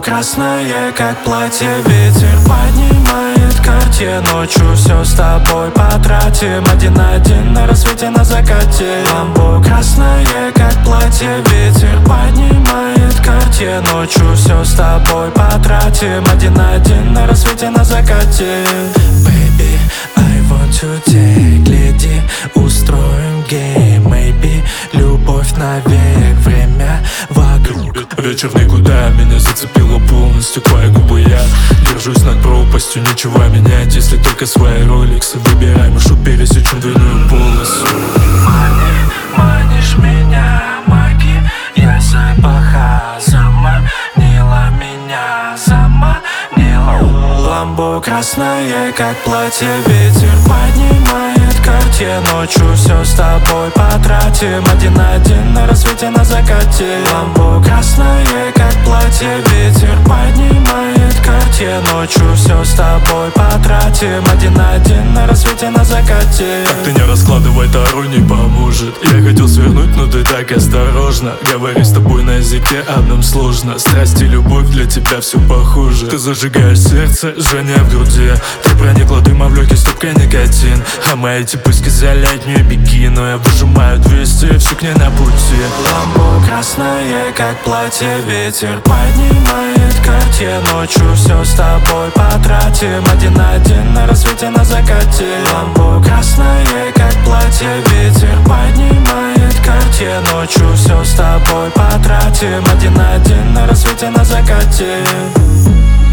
красное, как платье. Ветер поднимает Cartier. Ночью все с тобой потратим. Один на один на рассвете, на закате. Ламбо красное, как платье. Ветер поднимает Cartier. Ночью все с тобой потратим. Один на один на рассвете, на закате. Baby, I want to take. Гляди, устроим гейм. Maybe, любовь навек. Время вокруг. Вечер в никуда, меня зацепило полностью. Твои губы, я держусь над пропастью. Ничего менять, если только свои роликсы. Выбирай маршрут, пересечем двойную полосу. Манишь меня, магия. Я запаха заманила меня, заманила. Ламбо красное, как платье. Ветер поднимает Cartier. Ночью все с тобой потратим. Один на один на рассвете, на закате. Ламбо красное, как платье. Ветер поднимает Cartier. Ночью все с тобой потратим. Один на один на рассвете, на закате. Так ты не раскладывай, Таро не поможет. Я хотел свернуть, но ты так осторожно. Говорить с тобой на языке одном сложно. Страсть и любовь для тебя все похоже. Ты зажигаешь сердце, жжение в груди. Ты проникла дымом в легкий, стопкой никотин. А мои типы сказали от нее беги. Но я выжимаю 200, все к ней на пути. Ламбо красное, как платье. Ветер поднимает Cartier. Ночью все с тобой потратим. Один на один на рассвете, на закате. Ламбо красное, как платье. Ветер поднимает Cartier. Ночью все с тобой потратим. Один на один на рассвете, на закате.